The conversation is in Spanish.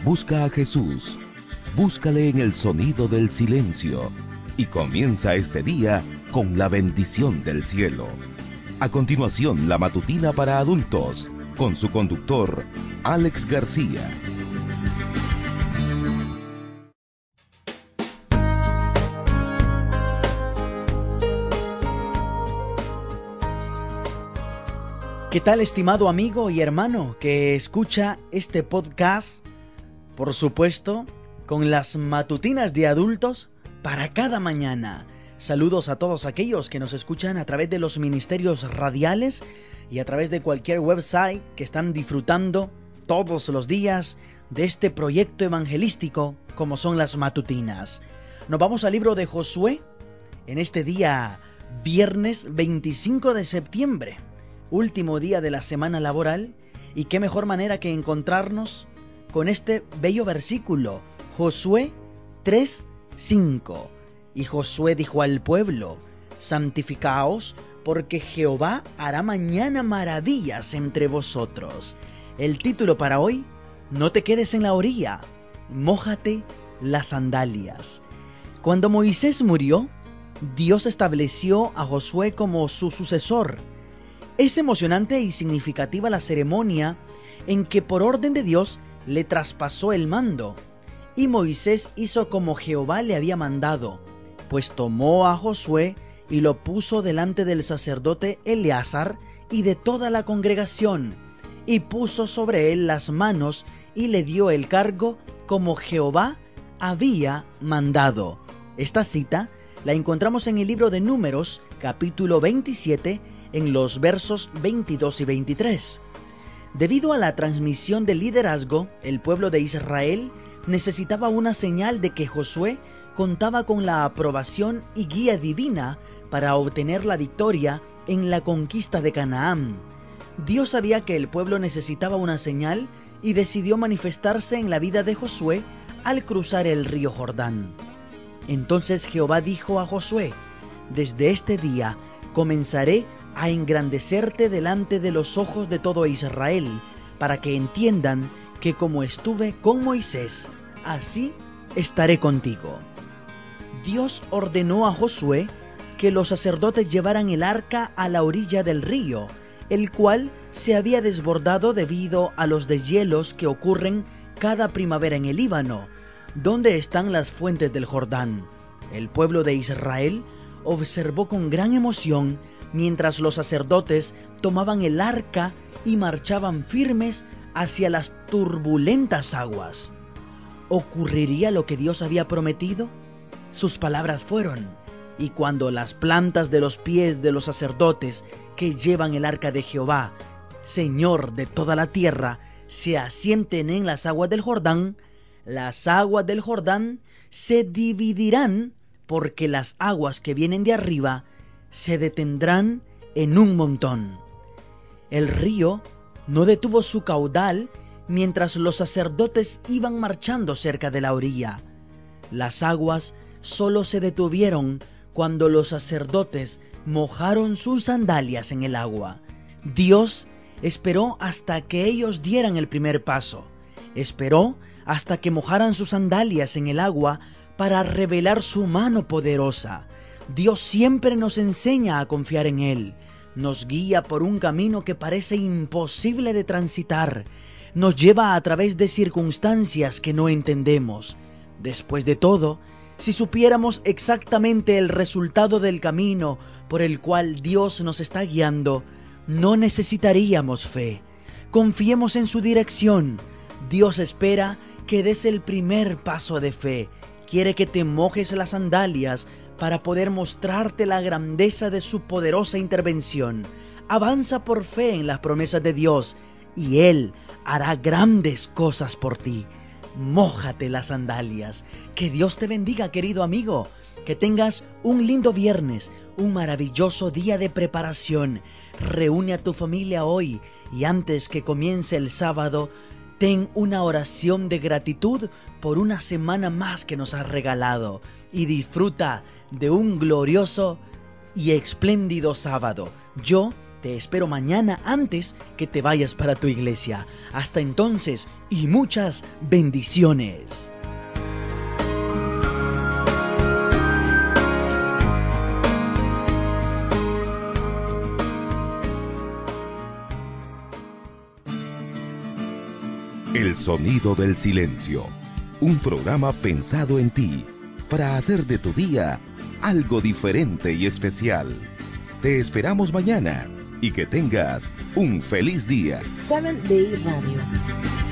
Busca a Jesús, búscale en el sonido del silencio y comienza este día con la bendición del cielo. A continuación, la matutina para adultos, con su conductor, Alex García. ¿Qué tal, estimado amigo y hermano que escucha este podcast? Por supuesto, con las matutinas de adultos para cada mañana. Saludos a todos aquellos que nos escuchan a través de los ministerios radiales y a través de cualquier website que están disfrutando todos los días de este proyecto evangelístico como son las matutinas. Nos vamos al libro de Josué en este día viernes 25 de septiembre. Último día de la semana laboral, y qué mejor manera que encontrarnos con este bello versículo, Josué 3:5. Y Josué dijo al pueblo: santificaos, porque Jehová hará mañana maravillas entre vosotros. El título para hoy: no te quedes en la orilla, mójate las sandalias. Cuando Moisés murió, Dios estableció a Josué como su sucesor. Es emocionante y significativa la ceremonia en que por orden de Dios le traspasó el mando, y Moisés hizo como Jehová le había mandado, pues tomó a Josué y lo puso delante del sacerdote Eleazar y de toda la congregación, y puso sobre él las manos y le dio el cargo como Jehová había mandado. Esta cita la encontramos en el libro de Números, capítulo 27, en los versos 22 y 23. Debido a la transmisión del liderazgo, el pueblo de Israel necesitaba una señal de que Josué contaba con la aprobación y guía divina para obtener la victoria en la conquista de Canaán. Dios sabía que el pueblo necesitaba una señal y decidió manifestarse en la vida de Josué al cruzar el río Jordán. Entonces Jehová dijo a Josué: desde este día comenzaré a engrandecerte delante de los ojos de todo Israel, para que entiendan que como estuve con Moisés, así estaré contigo. Dios ordenó a Josué que los sacerdotes llevaran el arca a la orilla del río, el cual se había desbordado debido a los deshielos que ocurren cada primavera en el Líbano, donde están las fuentes del Jordán. El pueblo de Israel observó con gran emoción mientras los sacerdotes tomaban el arca y marchaban firmes hacia las turbulentas aguas. ¿Ocurriría lo que Dios había prometido? Sus palabras fueron: y cuando las plantas de los pies de los sacerdotes que llevan el arca de Jehová, Señor de toda la tierra, se asienten en las aguas del Jordán se dividirán, porque las aguas que vienen de arriba se detendrán en un montón. El río no detuvo su caudal mientras los sacerdotes iban marchando cerca de la orilla. Las aguas solo se detuvieron cuando los sacerdotes mojaron sus sandalias en el agua. Dios esperó hasta que ellos dieran el primer paso. Esperó hasta que mojaran sus sandalias en el agua para revelar su mano poderosa. Dios siempre nos enseña a confiar en Él. Nos guía por un camino que parece imposible de transitar. Nos lleva a través de circunstancias que no entendemos. Después de todo, si supiéramos exactamente el resultado del camino por el cual Dios nos está guiando, no necesitaríamos fe. Confiemos en su dirección. Dios espera que des el primer paso de fe. Quiere que te mojes las sandalias para poder mostrarte la grandeza de su poderosa intervención. Avanza por fe en las promesas de Dios y Él hará grandes cosas por ti. Mójate las sandalias. Que Dios te bendiga, querido amigo. Que tengas un lindo viernes, un maravilloso día de preparación. Reúne a tu familia hoy y antes que comience el sábado, ten una oración de gratitud por una semana más que nos has regalado y disfruta de un glorioso y espléndido sábado. Yo Te espero mañana antes que te vayas para tu iglesia. Hasta entonces y muchas bendiciones. El sonido del silencio, un programa pensado en ti, para hacer de tu día algo diferente y especial. Te esperamos mañana y que tengas un feliz día. 7 Day Radio.